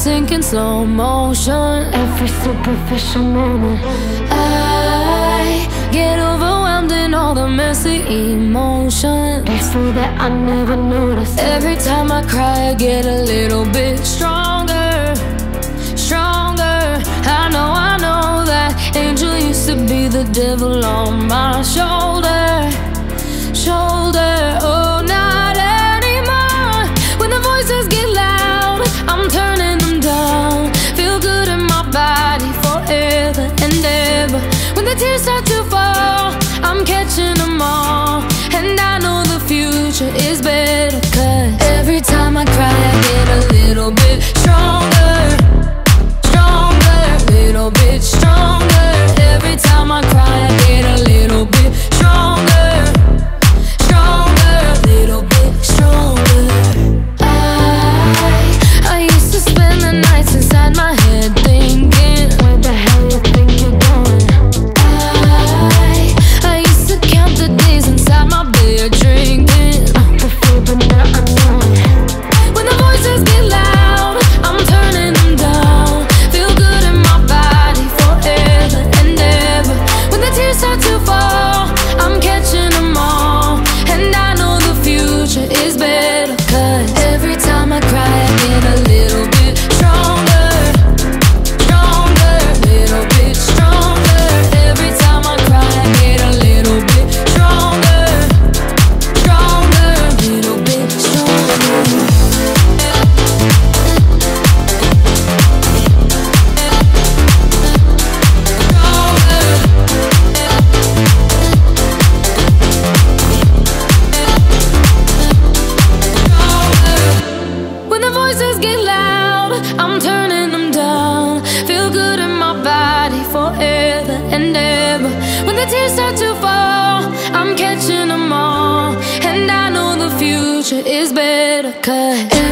sink in slow motion. Every superficial moment, I get overwhelmed in all the messy emotions. they say that I never noticed. Every time I cry, I get a little bit stronger, stronger. I know that angel used to be the devil on my shoulder, shoulder. Oh, not anymore. When the voices get loud, I'm turning them down. Feel good in my body forever and ever. When the tears start to fall, I'm catching them all. And I know the future is better, 'cause every time I cry, I get a little bit stronger, stronger, little bit stronger. Every time I cry, I get a little bit stronger, stronger, little bit stronger. I used to spend the nights inside my head thinking, Where the hell you think you're going? I used to count the days inside my bed drinking. Before, but now I know it. When the voices get loud, I'm turning them down. Feel good in my body forever and ever. When the tears start to fall, I'm catching them all. And I know the future is better, 'cause every time I cry, I get a little bit stronger, stronger, little bit stronger. Every time I cry, I get a little bit stronger, stronger, little bit stronger. When the voices get loud, I'm turning them down. Feel good in my body forever and ever. When the tears start to fall, I'm catching them all. And I know the future is better, 'cause